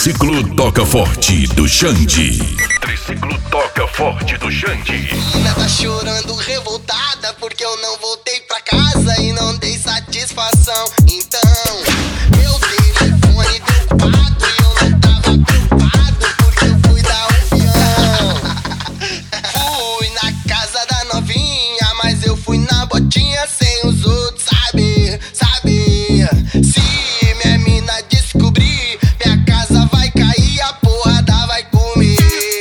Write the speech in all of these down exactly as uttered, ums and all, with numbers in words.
Triciclo Toca Forte do Xande. Triciclo Toca Forte do Xande. Menina tá chorando revoltada porque eu não voltei pra casa e não dei satisfação. Então, meu telefone deu ocupado e eu não tava preocupado porque eu fui dar um peão. Fui na casa da novinha, mas eu fui na botinha sem os outros saber, saber. Se minha mina descobrir, minha casa vai cair, a porrada vai comer.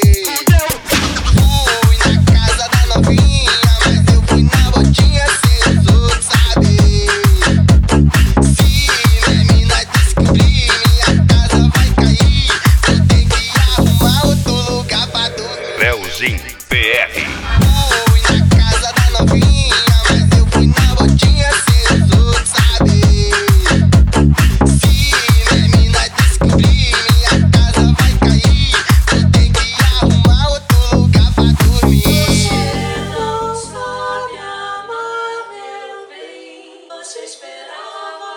Fui na casa da novinha, mas eu fui na botinha sem os outros saber. Se minha mina descobrir, minha casa vai cair, vou ter que arrumar outro lugar pra dormir. Leozinho P R. Fui na casa da novinha, mas eu fui na botinha sem os outros saber. Se minha mina descobrir, minha casa vai cair, vou ter que arrumar outro lugar pra dormir. Você não sabe amar, meu bem. Você esperava.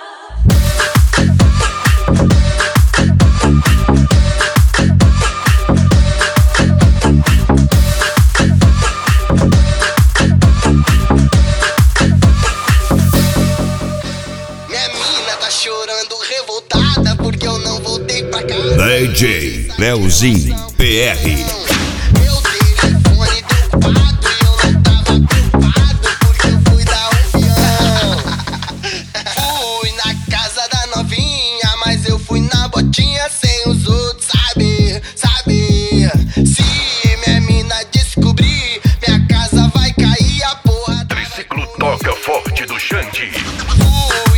Minha mina tá chorando revoltada porque eu não voltei pra casa. D J Leozinho P R. Meu telefone deu ocupado e eu não tava preocupado porque eu fui dar um peão. Fui na casa da novinha, mas eu fui na botinha sem os outros saber, saber. Se minha mina descobrir, minha casa vai cair, a porra. Triciclo Toca Forte do Xande. Fui